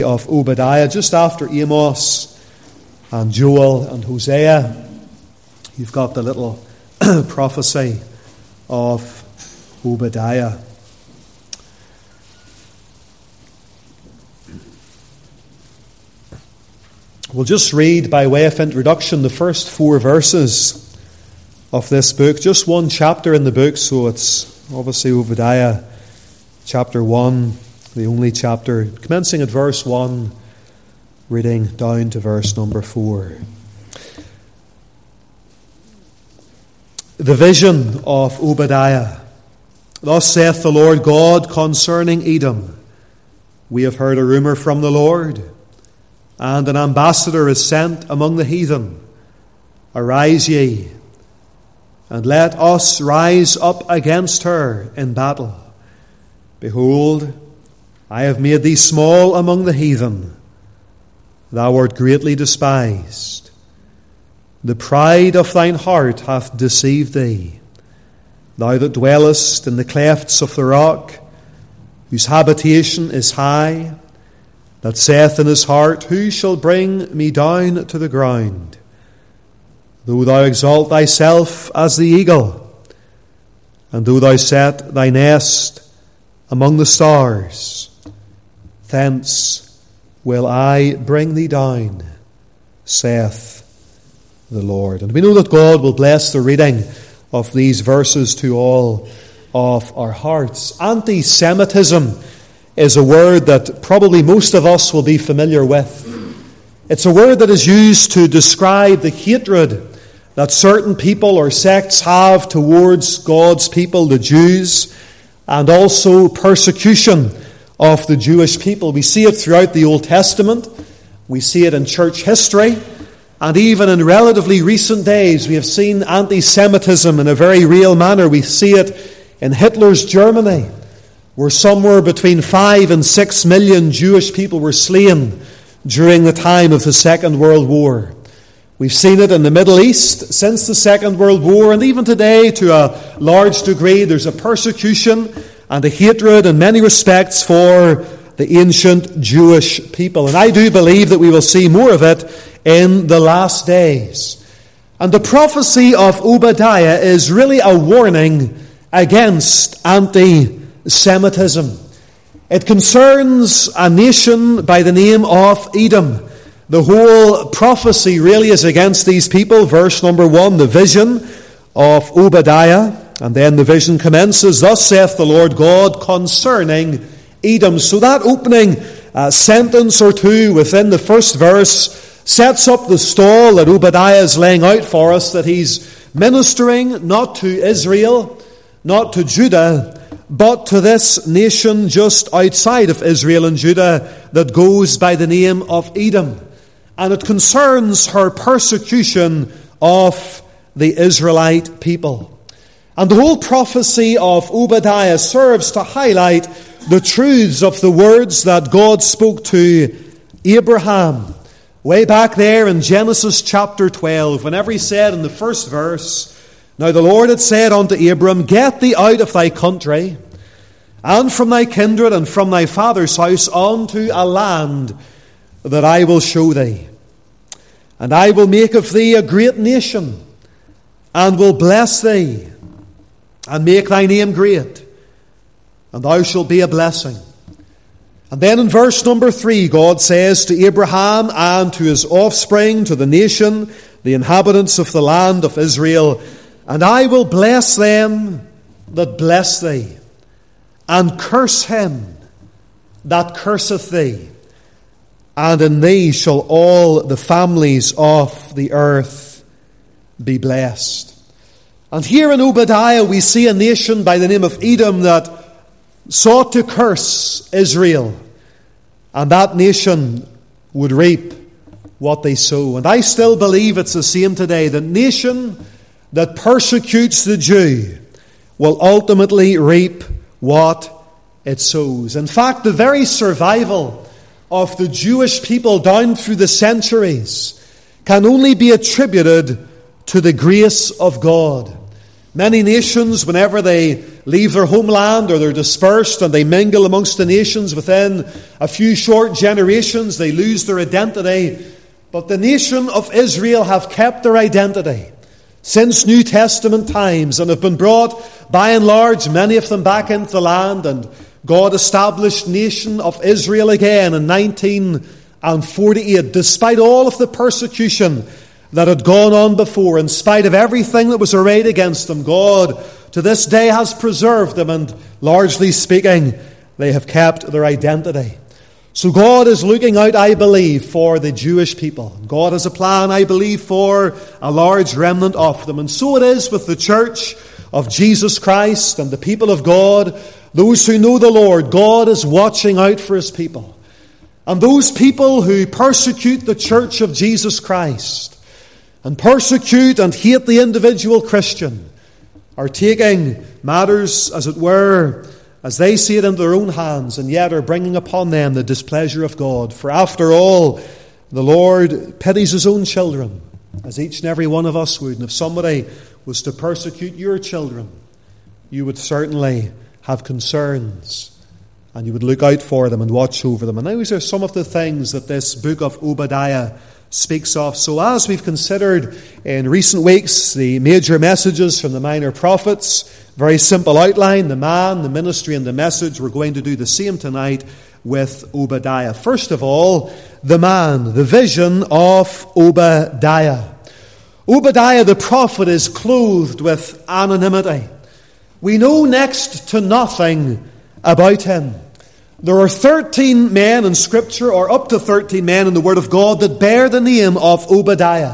Of Obadiah, just after Amos and Joel and Hosea, you've got the little prophecy of Obadiah. We'll just read by way of introduction the first 4 verses of this book. Just one chapter in the book, so it's obviously Obadiah chapter 1. The only chapter, commencing at verse 1, reading down to verse number 4. The vision of Obadiah. Thus saith the Lord God concerning Edom. We have heard a rumour from the Lord, and an ambassador is sent among the heathen. Arise ye, and let us rise up against her in battle. Behold, I have made thee small among the heathen. Thou art greatly despised. The pride of thine heart hath deceived thee. Thou that dwellest in the clefts of the rock, whose habitation is high, that saith in his heart, who shall bring me down to the ground? Though thou exalt thyself as the eagle, and though thou set thy nest among the stars, thence will I bring thee down, saith the Lord. And we know that God will bless the reading of these verses to all of our hearts. Anti-Semitism is a word that probably most of us will be familiar with. It's a word that is used to describe the hatred that certain people or sects have towards God's people, the Jews, and also persecution of the Jewish people. We see it throughout the Old Testament. We see it in church history. And even in relatively recent days, we have seen anti-Semitism in a very real manner. We see it in Hitler's Germany, where somewhere between 5 and 6 million Jewish people were slain during the time of the Second World War. We've seen it in the Middle East since the Second World War, and even today, to a large degree, there's a persecution and a hatred in many respects for the ancient Jewish people. And I do believe that we will see more of it in the last days. And the prophecy of Obadiah is really a warning against anti-Semitism. It concerns a nation by the name of Edom. The whole prophecy really is against these people. Verse number 1, the vision of Obadiah. And then the vision commences, thus saith the Lord God concerning Edom. So that opening sentence or two within the first verse sets up the stall that Obadiah is laying out for us, that he's ministering not to Israel, not to Judah, but to this nation just outside of Israel and Judah that goes by the name of Edom. And it concerns her persecution of the Israelite people. And the whole prophecy of Obadiah serves to highlight the truths of the words that God spoke to Abraham way back there in Genesis chapter 12, whenever he said in the first verse, Now the Lord had said unto Abram, Get thee out of thy country, and from thy kindred, and from thy father's house, unto a land that I will show thee. And I will make of thee a great nation, and will bless thee, and make thy name great, and thou shalt be a blessing. And then in verse number 3, God says to Abraham and to his offspring, to the nation, the inhabitants of the land of Israel, And I will bless them that bless thee, and curse him that curseth thee. And in thee shall all the families of the earth be blessed. And here in Obadiah we see a nation by the name of Edom that sought to curse Israel. And that nation would reap what they sow. And I still believe it's the same today. The nation that persecutes the Jew will ultimately reap what it sows. In fact, the very survival of the Jewish people down through the centuries can only be attributed to the grace of God. Many nations, whenever they leave their homeland, or they're dispersed and they mingle amongst the nations. Within a few short generations, they lose their identity. But the nation of Israel have kept their identity since New Testament times and have been brought, by and large, many of them back into the land. And God established nation of Israel again in 1948, despite all of the persecution that had gone on before. In spite of everything that was arrayed against them, God to this day has preserved them, and largely speaking, they have kept their identity. So God is looking out, I believe, for the Jewish people. God has a plan, I believe, for a large remnant of them. And so it is with the church of Jesus Christ and the people of God, those who know the Lord. God is watching out for his people. And those people who persecute the church of Jesus Christ and persecute and hate the individual Christian are taking matters, as it were, as they see it, into their own hands, and yet are bringing upon them the displeasure of God. For after all, the Lord pities his own children, as each and every one of us would. And if somebody was to persecute your children, you would certainly have concerns, and you would look out for them and watch over them. And those are some of the things that this book of Obadiah speaks of. So as we've considered in recent weeks the major messages from the minor prophets, very simple outline: the man, the ministry, and the message. We're going to do the same tonight with Obadiah. First of all, the man, the vision of Obadiah. Obadiah the prophet is clothed with anonymity. We know next to nothing about him. There are 13 men in Scripture, or up to 13 men in the Word of God, that bear the name of Obadiah.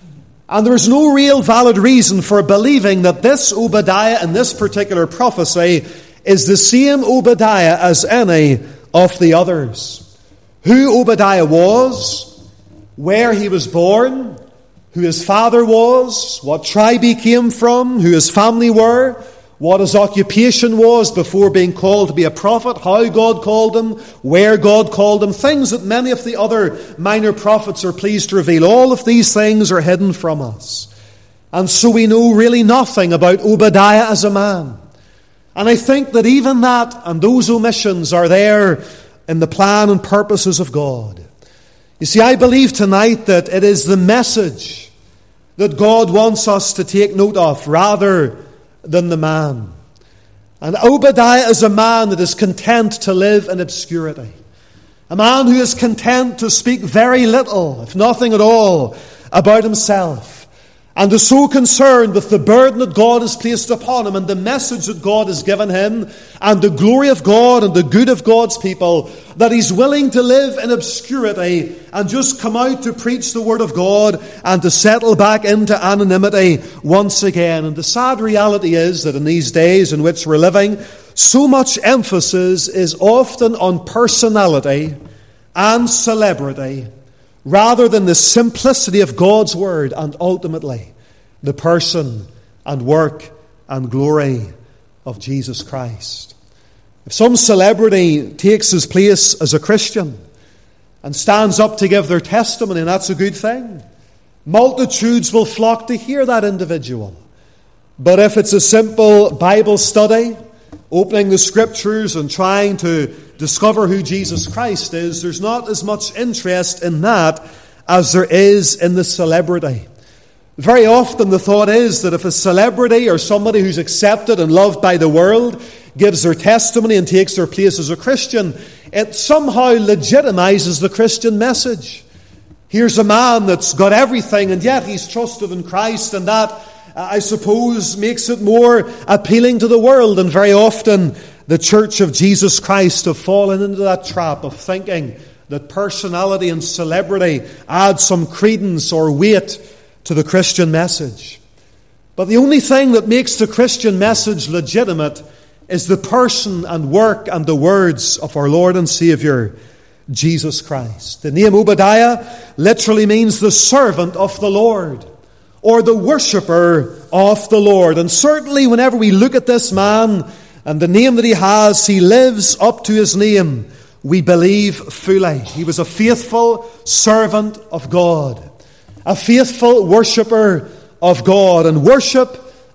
And there is no real valid reason for believing that this Obadiah in this particular prophecy is the same Obadiah as any of the others. Who Obadiah was, where he was born, who his father was, what tribe he came from, who his family were, what his occupation was before being called to be a prophet, how God called him, where God called him, things that many of the other minor prophets are pleased to reveal. All of these things are hidden from us. And so we know really nothing about Obadiah as a man. And I think that even that and those omissions are there in the plan and purposes of God. You see, I believe tonight that it is the message that God wants us to take note of rather than the man. And Obadiah is a man that is content to live in obscurity. A man who is content to speak very little, if nothing at all, about himself. And is so concerned with the burden that God has placed upon him and the message that God has given him and the glory of God and the good of God's people, that he's willing to live in obscurity and just come out to preach the Word of God and to settle back into anonymity once again. And the sad reality is that in these days in which we're living, so much emphasis is often on personality and celebrity, rather than the simplicity of God's Word and ultimately the person and work and glory of Jesus Christ. If some celebrity takes his place as a Christian and stands up to give their testimony, and that's a good thing, multitudes will flock to hear that individual. But if it's a simple Bible study, opening the Scriptures and trying to discover who Jesus Christ is, there's not as much interest in that as there is in the celebrity. Very often the thought is that if a celebrity or somebody who's accepted and loved by the world gives their testimony and takes their place as a Christian, it somehow legitimizes the Christian message. Here's a man that's got everything, and yet he's trusted in Christ, and that, I suppose, makes it more appealing to the world. And very often the Church of Jesus Christ have fallen into that trap of thinking that personality and celebrity add some credence or weight to the Christian message. But the only thing that makes the Christian message legitimate is the person and work and the words of our Lord and Savior, Jesus Christ. The name Obadiah literally means the servant of the Lord, or the worshipper of the Lord. And certainly whenever we look at this man and the name that he has, he lives up to his name, we believe fully. He was a faithful servant of God, a faithful worshipper of God. And worship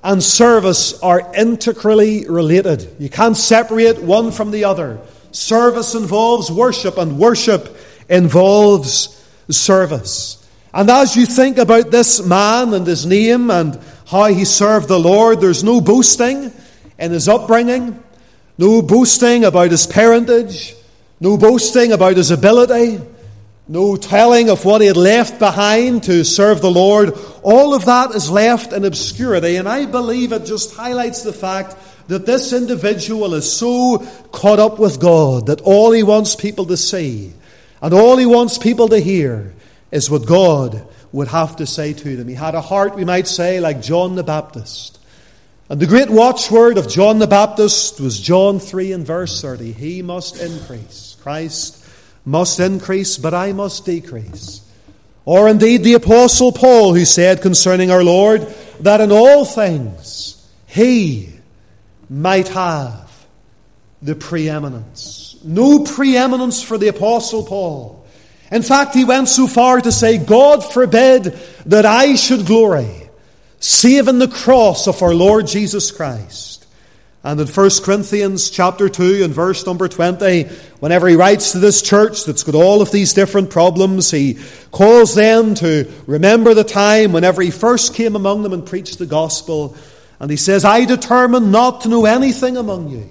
and service are integrally related. You can't separate one from the other. Service involves worship, and worship involves service. And as you think about this man and his name and how he served the Lord, there's no boasting in his upbringing, no boasting about his parentage, no boasting about his ability, no telling of what he had left behind to serve the Lord. All of that is left in obscurity, and I believe it just highlights the fact that this individual is so caught up with God that all he wants people to see and all he wants people to hear is what God would have to say to them. He had a heart, we might say, like John the Baptist. And the great watchword of John the Baptist was John 3 and verse 30. He must increase. Christ must increase, but I must decrease. Or indeed the Apostle Paul, who said concerning our Lord that in all things he might have the preeminence. No preeminence for the Apostle Paul. In fact, he went so far to say, God forbid that I should glory, save in the cross of our Lord Jesus Christ. And in 1 Corinthians chapter 2 and verse number 20, whenever he writes to this church that's got all of these different problems, he calls them to remember the time whenever he first came among them and preached the gospel. And he says, I determined not to know anything among you,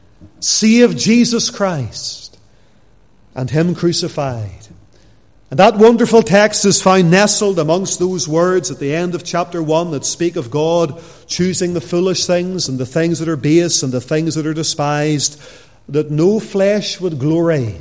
save Jesus Christ and him crucified. And that wonderful text is found nestled amongst those words at the end of chapter 1 that speak of God choosing the foolish things and the things that are base and the things that are despised, that no flesh would glory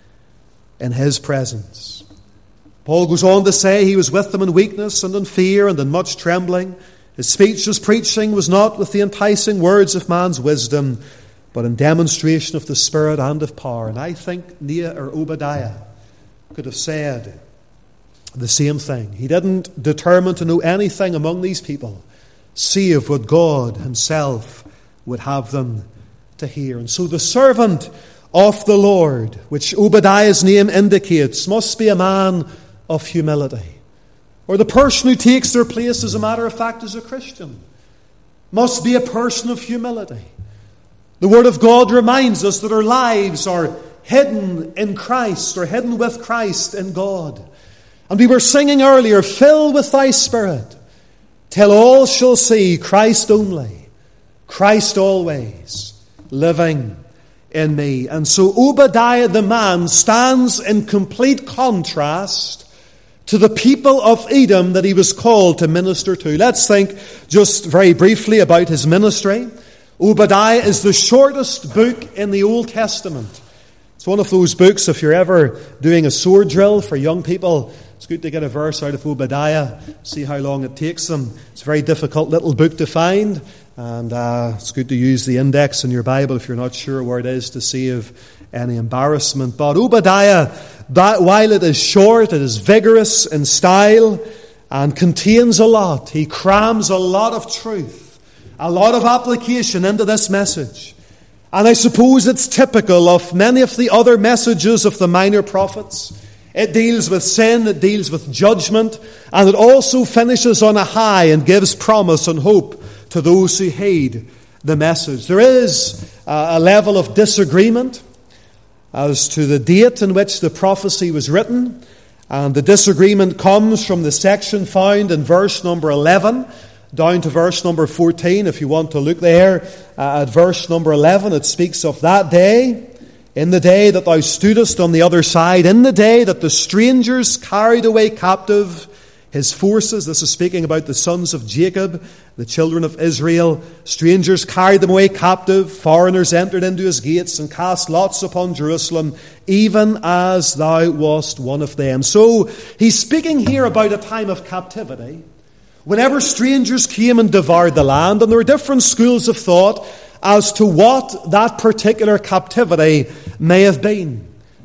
in his presence. Paul goes on to say he was with them in weakness and in fear and in much trembling. His speech, his preaching was not with the enticing words of man's wisdom, but in demonstration of the Spirit and of power. And I think Obadiah could have said the same thing. He didn't determine to know anything among these people, save what God himself would have them to hear. And so the servant of the Lord, which Obadiah's name indicates, must be a man of humility. Or the person who takes their place, as a matter of fact, as a Christian, must be a person of humility. The Word of God reminds us that our lives are hidden in Christ, or hidden with Christ in God. And we were singing earlier, fill with thy Spirit, till all shall see Christ only, Christ always, living in me. And so Obadiah the man stands in complete contrast to the people of Edom that he was called to minister to. Let's think just very briefly about his ministry. Obadiah is the shortest book in the Old Testament. It's one of those books, if you're ever doing a sword drill for young people, it's good to get a verse out of Obadiah, see how long it takes them. It's a very difficult little book to find, and it's good to use the index in your Bible if you're not sure where it is to save any embarrassment. But Obadiah, while it is short, it is vigorous in style and contains a lot. He crams a lot of truth, a lot of application into this message. And I suppose it's typical of many of the other messages of the minor prophets. It deals with sin, it deals with judgment, and it also finishes on a high and gives promise and hope to those who heed the message. There is a level of disagreement as to the date in which the prophecy was written, and the disagreement comes from the section found in verse number 11 down to verse number 14. If you want to look there at verse number 11, it speaks of that day, in the day that thou stoodest on the other side, in the day that the strangers carried away captive his forces. This is speaking about the sons of Jacob, the children of Israel. Strangers carried them away captive. Foreigners entered into his gates and cast lots upon Jerusalem, even as thou wast one of them. So he's speaking here about a time of captivity, whenever strangers came and devoured the land. And there were different schools of thought as to what that particular captivity may have been.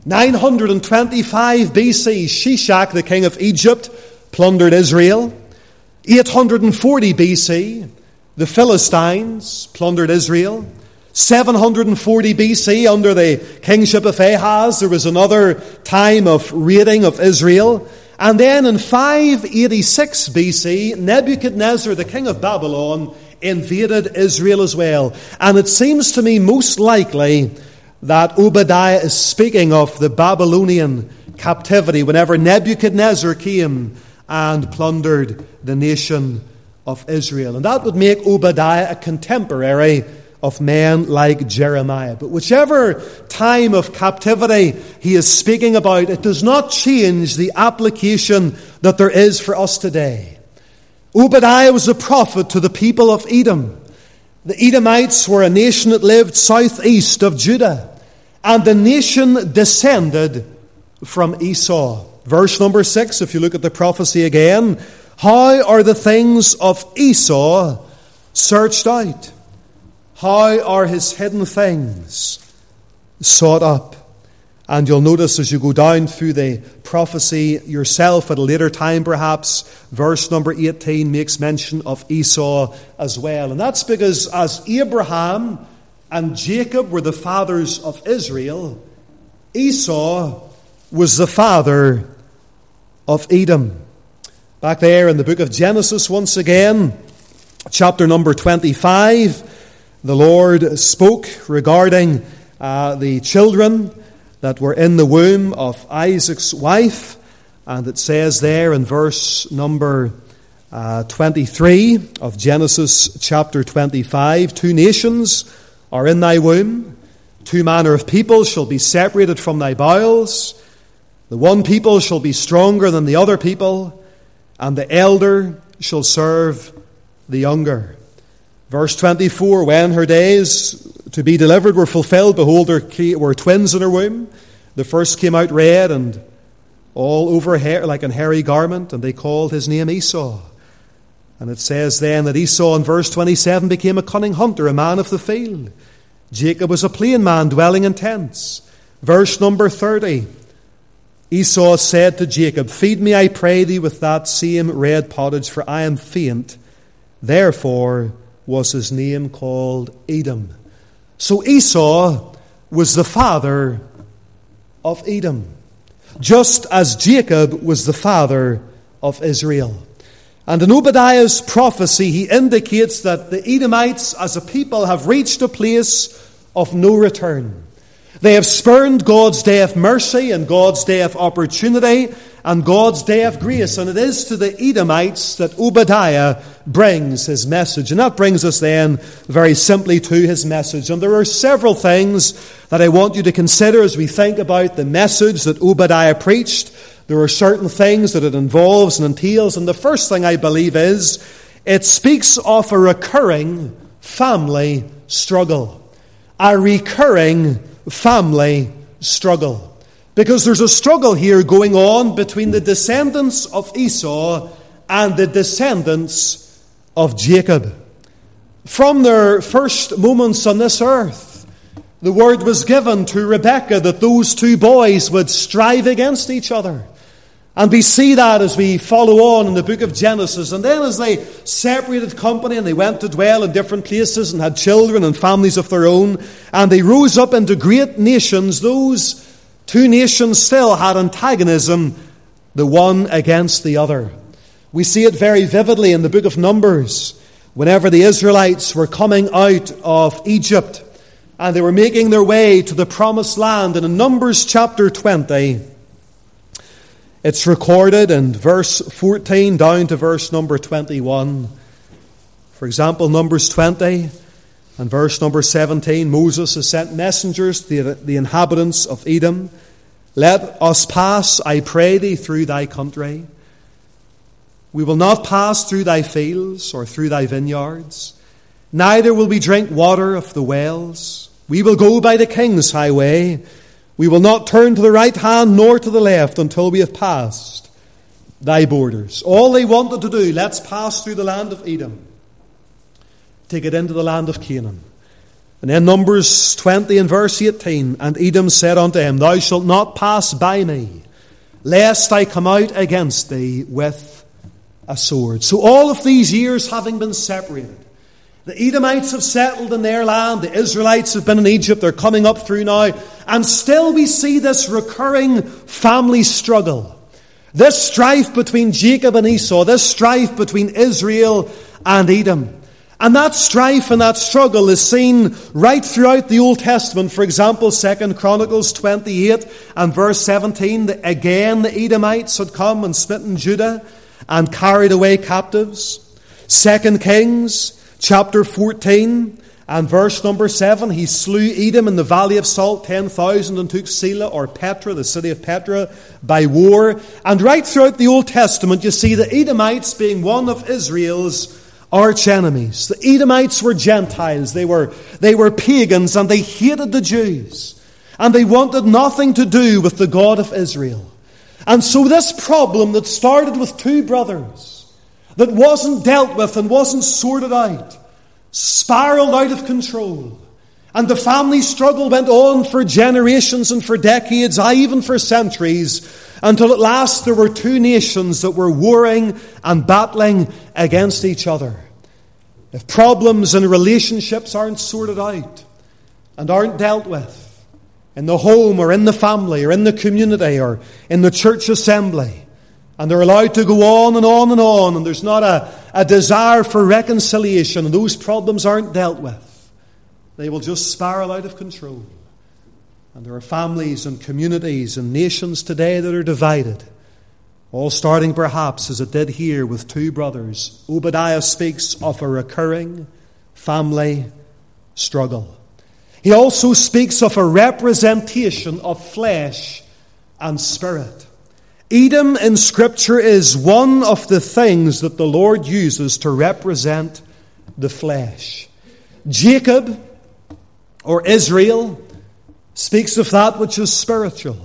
925 BC, Shishak, the king of Egypt, plundered Israel. 840 BC, the Philistines plundered Israel. 740 BC, under the kingship of Ahaz, there was another time of raiding of Israel. And then in 586 BC, Nebuchadnezzar, the king of Babylon, invaded Israel as well. And it seems to me most likely that Obadiah is speaking of the Babylonian captivity whenever Nebuchadnezzar came and plundered the nation of Israel. And that would make Obadiah a contemporary of men like Jeremiah. But whichever time of captivity he is speaking about, it does not change the application that there is for us today. Obadiah was a prophet to the people of Edom. The Edomites were a nation that lived southeast of Judah, and the nation descended from Esau. Verse number 6, if you look at the prophecy again, how are the things of Esau searched out? How are his hidden things sought up? And you'll notice as you go down through the prophecy yourself at a later time perhaps, verse number 18 makes mention of Esau as well. And that's because as Abraham and Jacob were the fathers of Israel, Esau was the father of Edom. Back there in the book of Genesis once again, chapter number 25, the Lord spoke regarding the children that were in the womb of Isaac's wife. And it says there in verse number 23 of Genesis chapter 25, 2 nations are in thy womb, 2 manner of people shall be separated from thy bowels. The one people shall be stronger than the other people, and the elder shall serve the younger. Verse 24, when her days to be delivered were fulfilled, behold, there were twins in her womb. The first came out red and all over hair, like an hairy garment, and they called his name Esau. And it says then that Esau in verse 27 became a cunning hunter, a man of the field. Jacob was a plain man dwelling in tents. Verse number 30, Esau said to Jacob, feed me, I pray thee, with that same red pottage, for I am faint. Therefore was his name called Edom. So Esau was the father of Edom, just as Jacob was the father of Israel. And in Obadiah's prophecy, he indicates that the Edomites as a people have reached a place of no return. They have spurned God's day of mercy and God's day of opportunity and God's day of grace. And it is to the Edomites that Obadiah brings his message. And that brings us then very simply to his message. And there are several things that I want you to consider as we think about the message that Obadiah preached. There are certain things that it involves and entails. And the first thing I believe is it speaks of a recurring family struggle. A recurring family struggle. Because there's a struggle here going on between the descendants of Esau and the descendants of Jacob. From their first moments on this earth, the word was given to Rebekah that those two boys would strive against each other. And we see that as we follow on in the book of Genesis. And then as they separated company and they went to dwell in different places and had children and families of their own, and they rose up into great nations, those two nations still had antagonism, the one against the other. We see it very vividly in the book of Numbers, whenever the Israelites were coming out of Egypt and they were making their way to the promised land. And in Numbers chapter 20, it's recorded in verse 14 down to verse number 21. For example, Numbers 20 and verse number 17, Moses has sent messengers to the inhabitants of Edom. Let us pass, I pray thee, through thy country. We will not pass through thy fields or through thy vineyards. Neither will we drink water of the wells. We will go by the king's highway. We will not turn to the right hand nor to the left until we have passed thy borders. All they wanted to do, let's pass through the land of Edom, take it into the land of Canaan. And then Numbers 20 and verse 18, and Edom said unto him, thou shalt not pass by me, lest I come out against thee with a sword. So all of these years having been separated, the Edomites have settled in their land. The Israelites have been in Egypt. They're coming up through now. And still we see this recurring family struggle. This strife between Jacob and Esau. This strife between Israel and Edom. And that strife and that struggle is seen right throughout the Old Testament. For example, 2 Chronicles 28 and verse 17, again the Edomites had come and smitten Judah and carried away captives. 2 Kings chapter 14 and verse number 7, he slew Edom in the valley of Salt, 10,000, and took Selah, or Petra, the city of Petra, by war. And right throughout the Old Testament, you see the Edomites being one of Israel's arch enemies. The Edomites were Gentiles. They were pagans, and they hated the Jews. And they wanted nothing to do with the God of Israel. And so this problem that started with two brothers, that wasn't dealt with and wasn't sorted out, spiraled out of control. And the family struggle went on for generations and for decades, even for centuries, until at last there were two nations that were warring and battling against each other. If problems in relationships aren't sorted out and aren't dealt with in the home or in the family or in the community or in the church assembly, and they're allowed to go on and on and on, and there's not a desire for reconciliation, and those problems aren't dealt with, they will just spiral out of control. And there are families and communities and nations today that are divided, all starting perhaps as it did here with two brothers. Obadiah speaks of a recurring family struggle. He also speaks of a representation of flesh and spirit. Edom in Scripture is one of the things that the Lord uses to represent the flesh. Jacob, or Israel, speaks of that which is spiritual.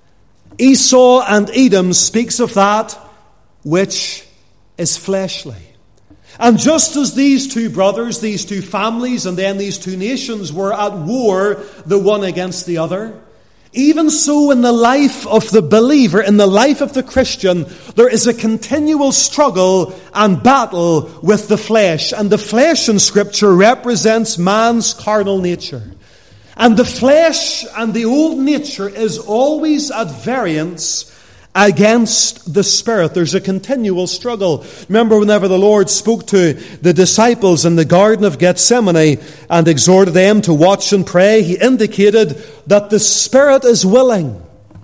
Esau and Edom speaks of that which is fleshly. And just as these two brothers, these two families, and then these two nations were at war, the one against the other, even so in the life of the believer, in the life of the Christian, there is a continual struggle and battle with the flesh. And the flesh in Scripture represents man's carnal nature. And the flesh and the old nature is always at variance against the Spirit. There's a continual struggle. Remember whenever the Lord spoke to the disciples in the Garden of Gethsemane and exhorted them to watch and pray, He indicated that the Spirit is willing,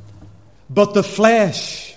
but the flesh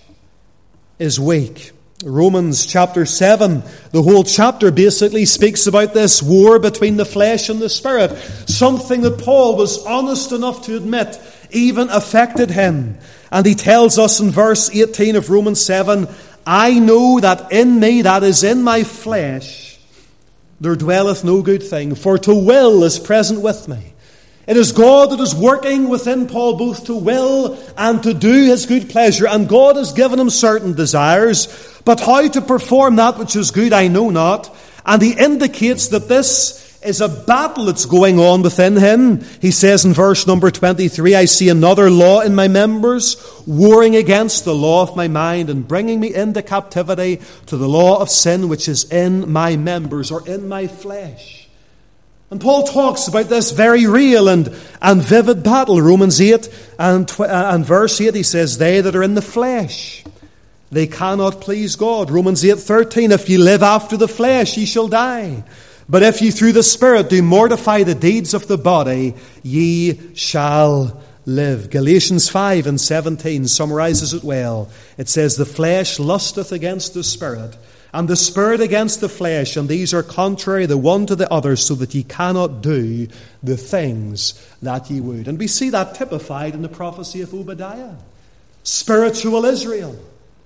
is weak. Romans chapter 7, the whole chapter basically speaks about this war between the flesh and the Spirit. Something that Paul was honest enough to admit even affected him. And he tells us in verse 18 of Romans 7, I know that in me, that is in my flesh, there dwelleth no good thing, for to will is present with me. It is God that is working within Paul both to will and to do His good pleasure. And God has given him certain desires, but how to perform that which is good I know not. And he indicates that this is a battle that's going on within him. He says in verse number 23, I see another law in my members, warring against the law of my mind and bringing me into captivity to the law of sin which is in my members, or in my flesh. And Paul talks about this very real and vivid battle. Romans 8 and verse 8, he says, they that are in the flesh, they cannot please God. Romans 8:13, if ye live after the flesh, ye shall die. But if ye through the Spirit do mortify the deeds of the body, ye shall live. Galatians 5 and 17 summarizes it well. It says, the flesh lusteth against the Spirit, and the Spirit against the flesh, and these are contrary the one to the other, so that ye cannot do the things that ye would. And we see that typified in the prophecy of Obadiah. Spiritual Israel,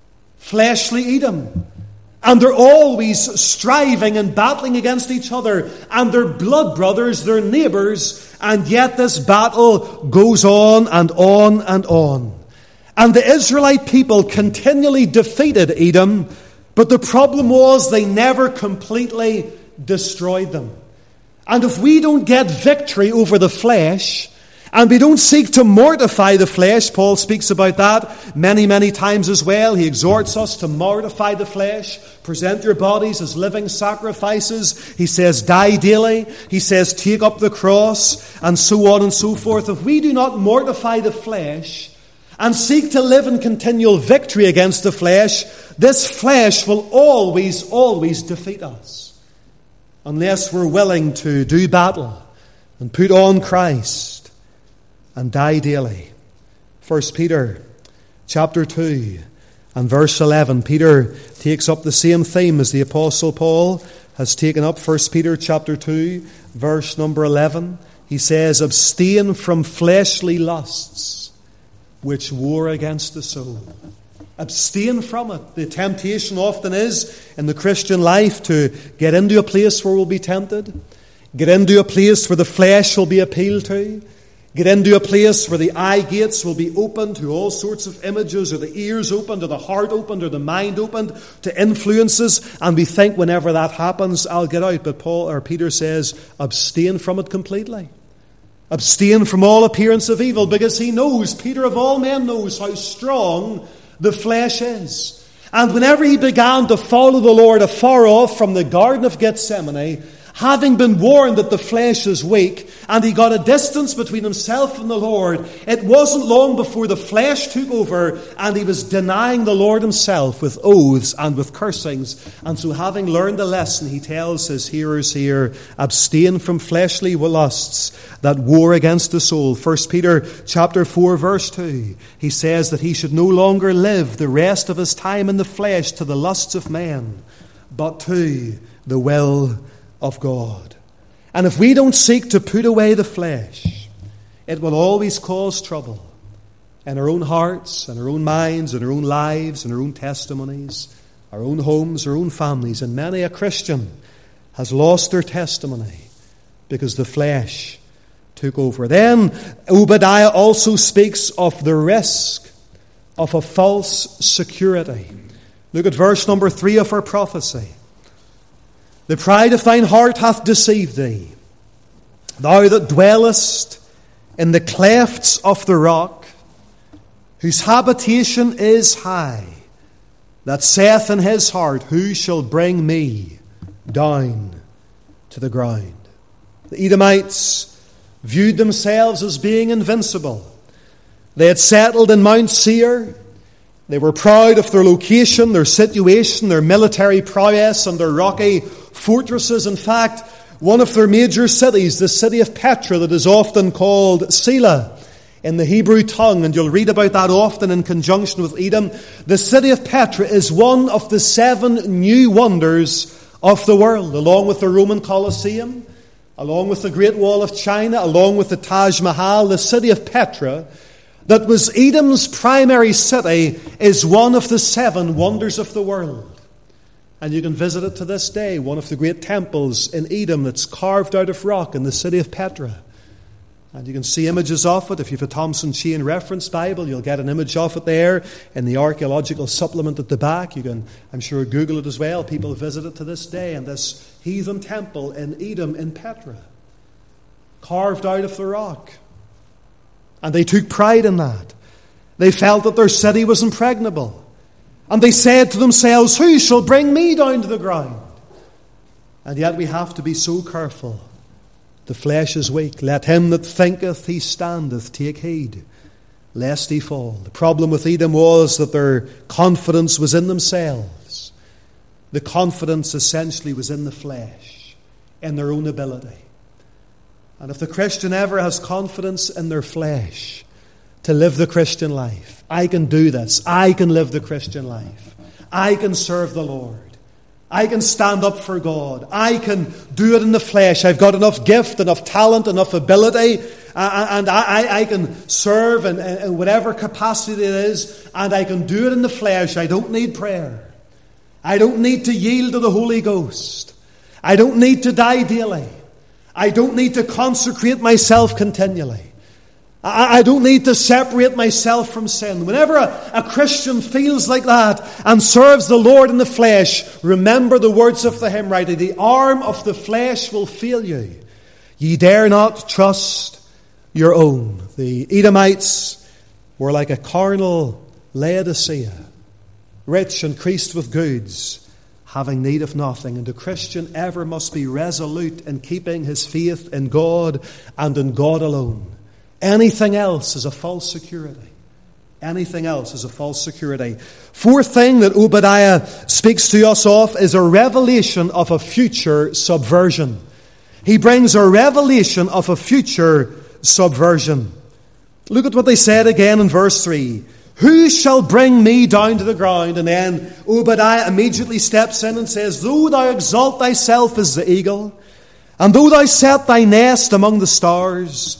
fleshly Edom. And they're always striving and battling against each other. And they're blood brothers, they're neighbors. And yet this battle goes on and on and on. And the Israelite people continually defeated Edom. But the problem was they never completely destroyed them. And if we don't get victory over the flesh, and we don't seek to mortify the flesh, Paul speaks about that many, many times as well. He exhorts us to mortify the flesh, present your bodies as living sacrifices. He says, die daily. He says, take up the cross, and so on and so forth. If we do not mortify the flesh and seek to live in continual victory against the flesh, this flesh will always, always defeat us. unless we're willing to do battle and put on Christ and die daily. 1 Peter chapter 2 and verse 11. Peter takes up the same theme as the Apostle Paul has taken up. 1 Peter chapter 2, verse number 11. He says, abstain from fleshly lusts which war against the soul. Abstain from it. The temptation often is in the Christian life to get into a place where we'll be tempted, get into a place where the flesh will be appealed to, get into a place where the eye gates will be opened to all sorts of images, or the ears opened, or the heart opened, or the mind opened to influences, and we think whenever that happens, I'll get out. But Peter says, abstain from it completely. Abstain from all appearance of evil, because he knows, Peter of all men knows how strong the flesh is. And whenever he began to follow the Lord afar off from the Garden of Gethsemane, having been warned that the flesh is weak, and he got a distance between himself and the Lord, it wasn't long before the flesh took over and he was denying the Lord himself with oaths and with cursings. And so, having learned the lesson, he tells his hearers here, abstain from fleshly lusts that war against the soul. 1 Peter chapter 4 verse 2, he says that he should no longer live the rest of his time in the flesh to the lusts of men, but to the will of God. And if we don't seek to put away the flesh, it will always cause trouble in our own hearts, in our own minds, in our own lives, in our own testimonies, our own homes, our own families. And many a Christian has lost their testimony because the flesh took over. Then Obadiah also speaks of the risk of a false security. Look at verse number 3 of our prophecy. The pride of thine heart hath deceived thee, thou that dwellest in the clefts of the rock, whose habitation is high, that saith in his heart, who shall bring me down to the ground? The Edomites viewed themselves as being invincible. They had settled in Mount Seir. They were proud of their location, their situation, their military prowess, and their rocky fortresses. In fact, one of their major cities, the city of Petra, that is often called Selah in the Hebrew tongue, and you'll read about that often in conjunction with Edom. The city of Petra is one of the 7 new wonders of the world, along with the Roman Colosseum, along with the Great Wall of China, along with the Taj Mahal. The city of Petra, that was Edom's primary city, is one of the 7 wonders of the world. And you can visit it to this day, one of the great temples in Edom that's carved out of rock in the city of Petra. And you can see images of it. If you have a Thompson Chain Reference Bible, you'll get an image of it there in the archaeological supplement at the back. You can, I'm sure, Google it as well. People visit it to this day. And this heathen temple in Edom, in Petra, carved out of the rock. And they took pride in that. They felt that their city was impregnable. And they said to themselves, who shall bring me down to the ground? And yet we have to be so careful. The flesh is weak. Let him that thinketh he standeth take heed, lest he fall. The problem with Edom was that their confidence was in themselves. The confidence essentially was in the flesh, in their own ability. And if the Christian ever has confidence in their flesh to live the Christian life, I can do this. I can live the Christian life. I can serve the Lord. I can stand up for God. I can do it in the flesh. I've got enough gift, enough talent, enough ability, and I can serve in whatever capacity it is, and I can do it in the flesh. I don't need prayer. I don't need to yield to the Holy Ghost. I don't need to die daily. I don't need to consecrate myself continually. I don't need to separate myself from sin. Whenever a Christian feels like that and serves the Lord in the flesh, remember the words of the hymn writer, the arm of the flesh will fail you. Ye dare not trust your own. The Edomites were like a carnal Laodicea, rich and creased with goods, having need of nothing. And the Christian ever must be resolute in keeping his faith in God and in God alone. Anything else is a false security. Anything else is a false security. Fourth thing that Obadiah speaks to us of is a revelation of a future subversion. He brings a revelation of a future subversion. Look at what they said again in verse 3. Who shall bring me down to the ground? And then Obadiah immediately steps in and says, though thou exalt thyself as the eagle, and though thou set thy nest among the stars,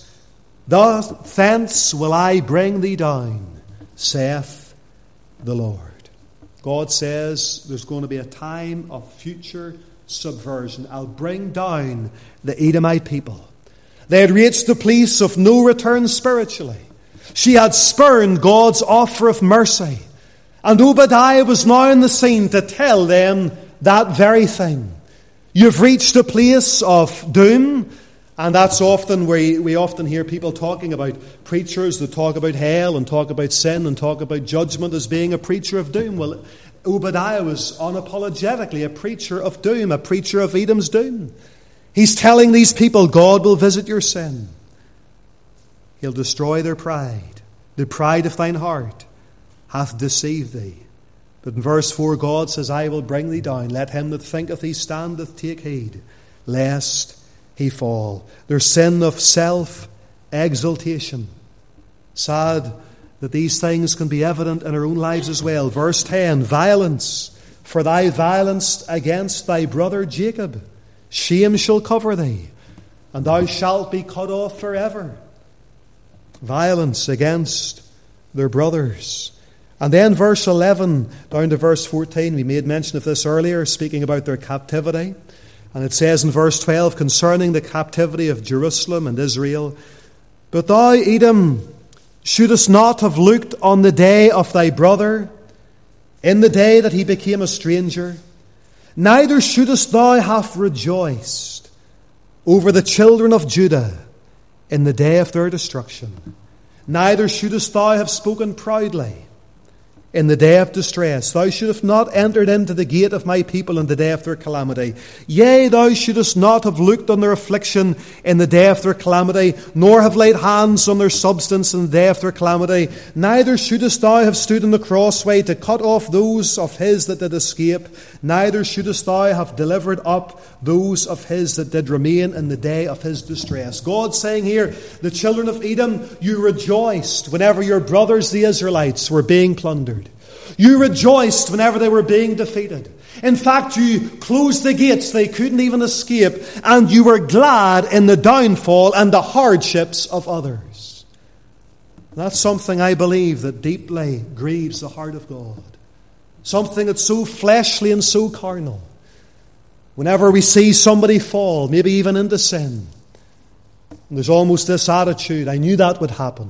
thence will I bring thee down, saith the Lord. God says there's going to be a time of future subversion. I'll bring down the Edomite people. They had reached the place of no return spiritually. She had spurned God's offer of mercy. And Obadiah was now on the scene to tell them that very thing. You've reached a place of doom. And that's often where we often hear people talking about preachers that talk about hell and talk about sin and talk about judgment as being a preacher of doom. Well, Obadiah was unapologetically a preacher of doom, a preacher of Edom's doom. He's telling these people, God will visit your sin. He'll destroy their pride. The pride of thine heart hath deceived thee. But in verse 4, God says, I will bring thee down. Let him that thinketh he standeth take heed, lest he fall. Their sin of self-exaltation. Sad that these things can be evident in our own lives as well. Verse 10, violence, for thy violence against thy brother Jacob. Shame shall cover thee, and thou shalt be cut off forever. Violence against their brothers. And then verse 11 down to verse 14, we made mention of this earlier, speaking about their captivity. And it says in verse 12, concerning the captivity of Jerusalem and Israel, but thou, Edom, shouldest not have looked on the day of thy brother, in the day that he became a stranger, neither shouldest thou have rejoiced over the children of Judah in the day of their destruction. Neither shouldest thou have spoken proudly in the day of distress. Thou shouldst not entered into the gate of my people in the day of their calamity. Yea, thou shouldest not have looked on their affliction in the day of their calamity, nor have laid hands on their substance in the day of their calamity. Neither shouldest thou have stood in the crossway to cut off those of his that did escape. Neither shouldest thou have delivered up those of his that did remain in the day of his distress. God saying here, the children of Edom, you rejoiced whenever your brothers the Israelites were being plundered. You rejoiced whenever they were being defeated. In fact, you closed the gates they couldn't even escape, and you were glad in the downfall and the hardships of others. That's something I believe that deeply grieves the heart of God. Something that's so fleshly and so carnal. Whenever we see somebody fall, maybe even into sin, and there's almost this attitude, I knew that would happen,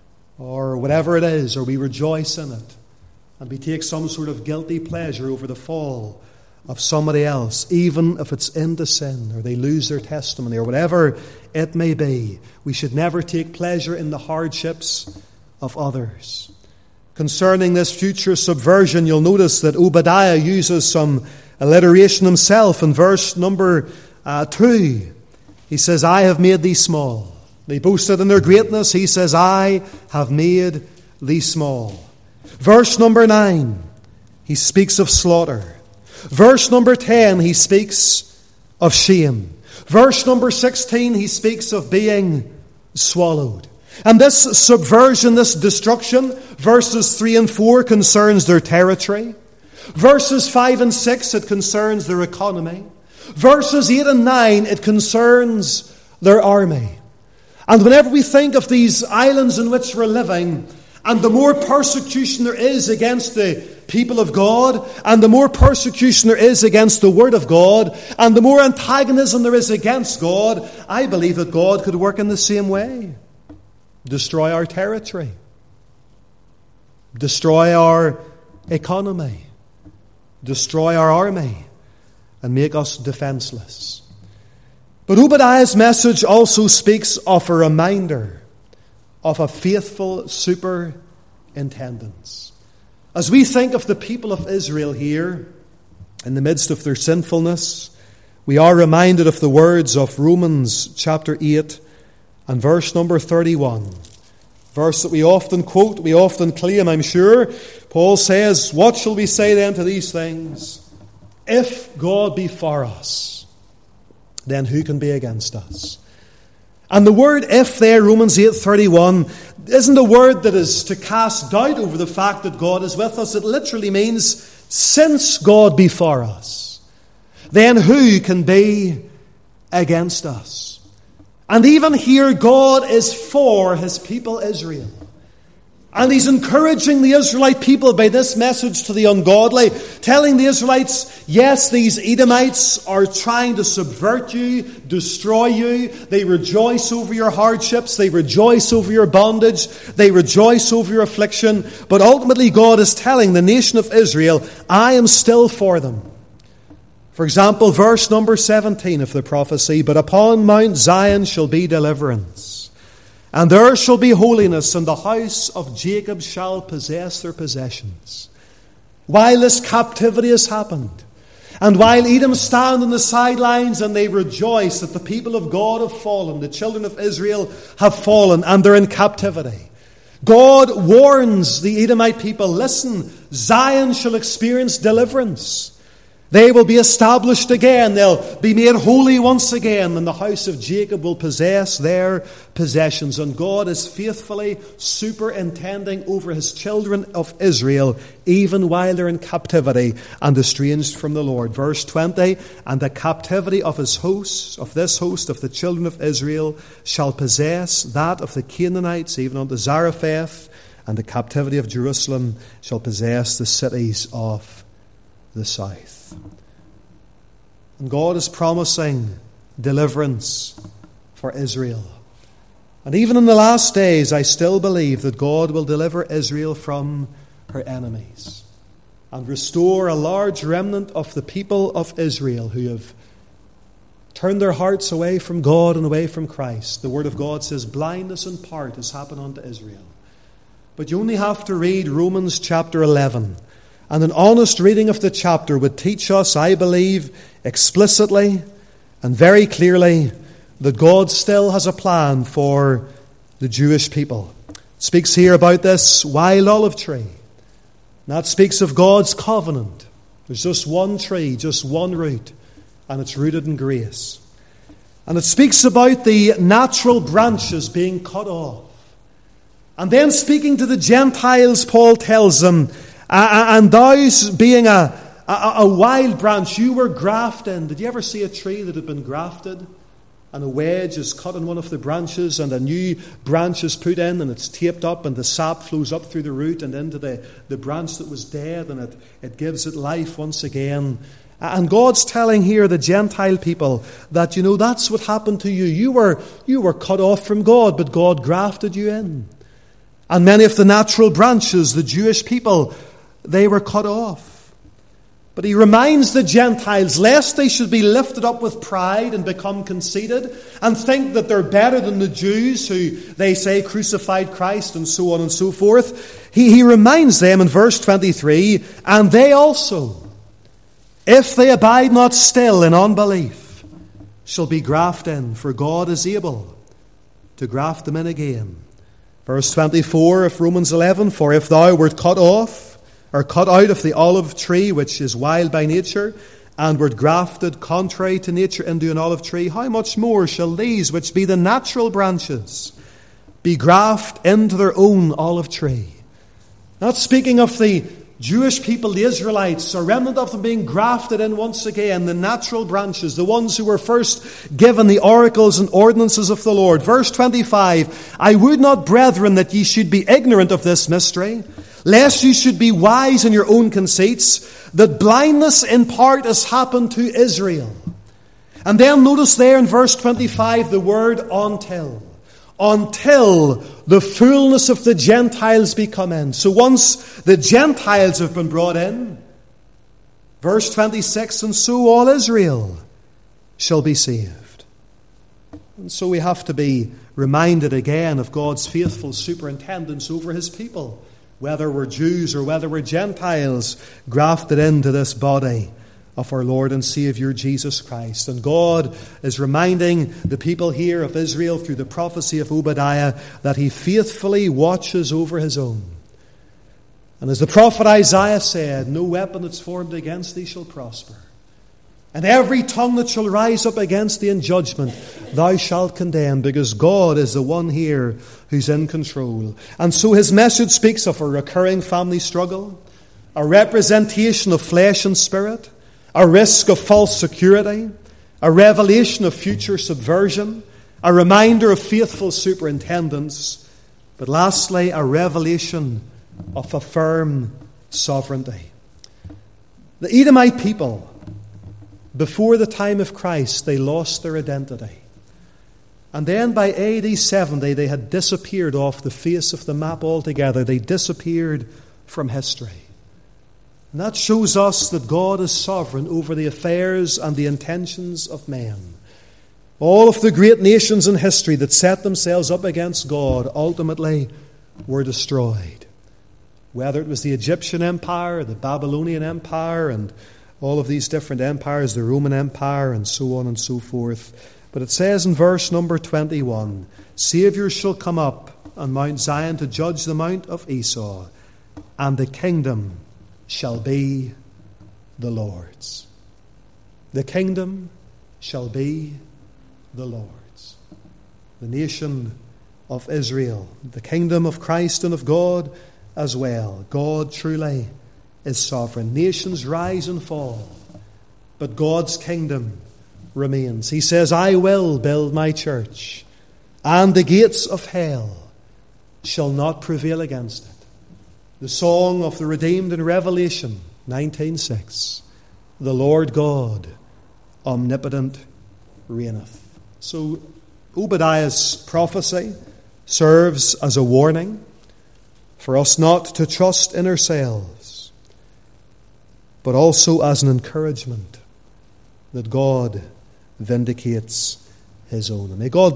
or whatever it is, or we rejoice in it. And we take some sort of guilty pleasure over the fall of somebody else, even if it's into sin, or they lose their testimony, or whatever it may be. We should never take pleasure in the hardships of others. Concerning this future subversion, you'll notice that Obadiah uses some alliteration himself in verse number 2. He says, I have made thee small. They boasted in their greatness. He says, I have made thee small. Verse number 9, he speaks of slaughter. Verse number 10, he speaks of shame. Verse number 16, he speaks of being swallowed. And this subversion, this destruction, verses 3 and 4 concerns their territory. Verses 5 and 6, it concerns their economy. Verses 8 and 9, it concerns their army. And whenever we think of these islands in which we're living, and the more persecution there is against the people of God, and the more persecution there is against the Word of God, and the more antagonism there is against God, I believe that God could work in the same way. Destroy our territory. Destroy our economy. Destroy our army. And make us defenseless. But Obadiah's message also speaks of a reminder of a faithful superintendence. As we think of the people of Israel here, in the midst of their sinfulness, we are reminded of the words of Romans chapter 8 and verse number 31. Verse that we often quote, we often claim, I'm sure. Paul says, what shall we say then to these things? If God be for us, then who can be against us? And the word if there, Romans 8:31, isn't a word that is to cast doubt over the fact that God is with us. It literally means, since God be for us, then who can be against us? And even here, God is for his people Israel. And he's encouraging the Israelite people by this message to the ungodly, telling the Israelites, yes, these Edomites are trying to subvert you, destroy you. They rejoice over your hardships. They rejoice over your bondage. They rejoice over your affliction. But ultimately, God is telling the nation of Israel, I am still for them. For example, verse number 17 of the prophecy, but upon Mount Zion shall be deliverance. And there shall be holiness, and the house of Jacob shall possess their possessions. While this captivity has happened, and while Edom stand on the sidelines and they rejoice that the people of God have fallen, the children of Israel have fallen, and they're in captivity, God warns the Edomite people, listen, Zion shall experience deliverance. They will be established again. They'll be made holy once again. And the house of Jacob will possess their possessions. And God is faithfully superintending over his children of Israel, even while they're in captivity and estranged from the Lord. Verse 20, and the captivity of his hosts, of this host of the children of Israel, shall possess that of the Canaanites, even unto Zarephath, and the captivity of Jerusalem shall possess the cities of the south. And God is promising deliverance for Israel. And even in the last days, I still believe that God will deliver Israel from her enemies and restore a large remnant of the people of Israel who have turned their hearts away from God and away from Christ. The Word of God says blindness in part has happened unto Israel. But you only have to read Romans chapter 11. And an honest reading of the chapter would teach us, I believe, explicitly and very clearly that God still has a plan for the Jewish people. It speaks here about this wild olive tree. That speaks of God's covenant. There's just one tree, just one root, and it's rooted in grace. And it speaks about the natural branches being cut off. And then speaking to the Gentiles, Paul tells them, and thou being a wild branch, you were grafted in. Did you ever see a tree that had been grafted? And a wedge is cut in one of the branches and a new branch is put in and it's taped up and the sap flows up through the root and into the branch that was dead and it gives it life once again. And God's telling here the Gentile people that, that's what happened to you. You were cut off from God, but God grafted you in. And many of the natural branches, the Jewish people, they were cut off. But he reminds the Gentiles, lest they should be lifted up with pride and become conceited and think that they're better than the Jews who they say crucified Christ and so on and so forth. He reminds them in verse 23, and they also, if they abide not still in unbelief, shall be grafted in, for God is able to graft them in again. Verse 24 of Romans 11, for if thou wert cut off, or cut out of the olive tree, which is wild by nature, and wert grafted contrary to nature into an olive tree, how much more shall these, which be the natural branches, be grafted into their own olive tree? Not speaking of the Jewish people, the Israelites, a remnant of them being grafted in once again, the natural branches, the ones who were first given the oracles and ordinances of the Lord. Verse 25, I would not, brethren, that ye should be ignorant of this mystery, lest you should be wise in your own conceits, that blindness in part has happened to Israel. And then notice there in verse 25 the word until. Until the fullness of the Gentiles be come in. So once the Gentiles have been brought in, verse 26, and so all Israel shall be saved. And so we have to be reminded again of God's faithful superintendence over his people, whether we're Jews or whether we're Gentiles grafted into this body of our Lord and Saviour Jesus Christ. And God is reminding the people here of Israel through the prophecy of Obadiah that he faithfully watches over his own. And as the prophet Isaiah said, no weapon that's formed against thee shall prosper. And every tongue that shall rise up against thee in judgment, thou shalt condemn, because God is the one here who's in control. And so his message speaks of a recurring family struggle, a representation of flesh and spirit, a risk of false security, a revelation of future subversion, a reminder of faithful superintendence, but lastly, a revelation of a firm sovereignty. The Edomite people, before the time of Christ, they lost their identity. And then by AD 70, they had disappeared off the face of the map altogether. They disappeared from history. And that shows us that God is sovereign over the affairs and the intentions of men. All of the great nations in history that set themselves up against God ultimately were destroyed. Whether it was the Egyptian Empire, the Babylonian Empire, and all of these different empires, the Roman Empire, and so on and so forth. But it says in verse number 21, Saviour shall come up on Mount Zion to judge the mount of Esau, and the kingdom shall be the Lord's. The kingdom shall be the Lord's. The nation of Israel, the kingdom of Christ and of God as well. God truly is sovereign. Nations rise and fall, but God's kingdom remains. He says, I will build my church, and the gates of hell shall not prevail against it. The song of the redeemed in Revelation 19:6. The Lord God omnipotent reigneth. So Obadiah's prophecy serves as a warning for us not to trust in ourselves, but also as an encouragement that God vindicates his own. And may God